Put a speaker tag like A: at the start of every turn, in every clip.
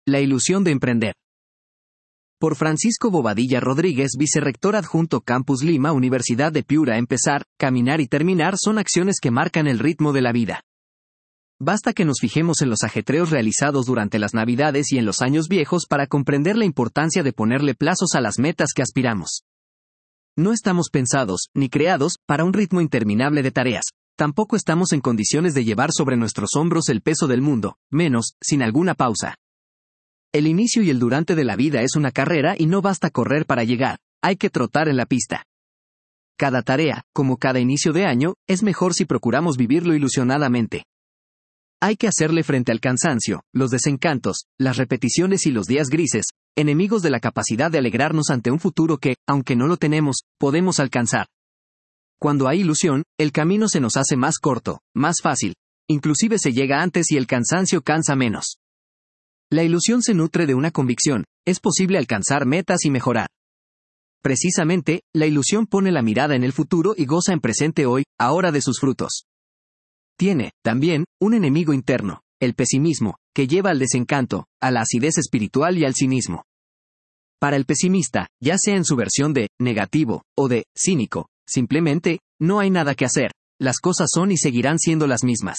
A: La ilusión de emprender. Por Francisco Bobadilla Rodríguez, vicerrector adjunto Campus Lima, Universidad de Piura. Empezar, caminar y terminar son acciones que marcan el ritmo de la vida. Basta que nos fijemos en los ajetreos realizados durante las Navidades y en los años viejos para comprender la importancia de ponerle plazos a las metas que aspiramos. No estamos pensados, ni creados, para un ritmo interminable de tareas. Tampoco estamos en condiciones de llevar sobre nuestros hombros el peso del mundo, menos, sin alguna pausa. El inicio y el durante de la vida es una carrera y no basta correr para llegar, hay que trotar en la pista. Cada tarea, como cada inicio de año, es mejor si procuramos vivirlo ilusionadamente. Hay que hacerle frente al cansancio, los desencantos, las repeticiones y los días grises, enemigos de la capacidad de alegrarnos ante un futuro que, aunque no lo tenemos, podemos alcanzar. Cuando hay ilusión, el camino se nos hace más corto, más fácil, inclusive se llega antes y el cansancio cansa menos. La ilusión se nutre de una convicción, es posible alcanzar metas y mejorar. Precisamente, la ilusión pone la mirada en el futuro y goza en presente hoy, ahora de sus frutos. Tiene, también, un enemigo interno, el pesimismo, que lleva al desencanto, a la acidez espiritual y al cinismo. Para el pesimista, ya sea en su versión de negativo o de cínico, simplemente, no hay nada que hacer, las cosas son y seguirán siendo las mismas.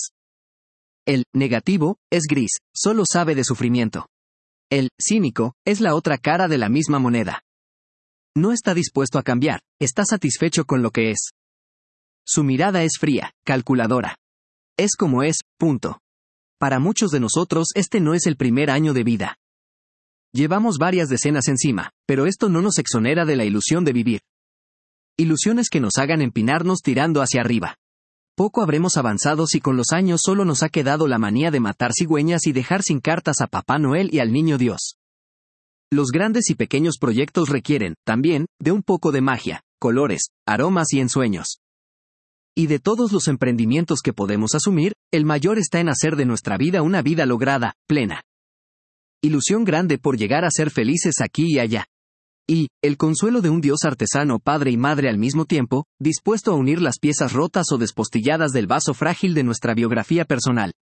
A: El negativo es gris, solo sabe de sufrimiento. El cínico es la otra cara de la misma moneda. No está dispuesto a cambiar, está satisfecho con lo que es. Su mirada es fría, calculadora. Es como es, punto. Para muchos de nosotros este no es el primer año de vida. Llevamos varias decenas encima, pero esto no nos exonera de la ilusión de vivir. Ilusiones que nos hagan empinarnos tirando hacia arriba. Poco habremos avanzado si con los años solo nos ha quedado la manía de matar cigüeñas y dejar sin cartas a Papá Noel y al Niño Dios. Los grandes y pequeños proyectos requieren, también, de un poco de magia, colores, aromas y ensueños. Y de todos los emprendimientos que podemos asumir, el mayor está en hacer de nuestra vida una vida lograda, plena. Ilusión grande por llegar a ser felices aquí y allá. Y, el consuelo de un Dios artesano, padre y madre al mismo tiempo, dispuesto a unir las piezas rotas o despostilladas del vaso frágil de nuestra biografía personal.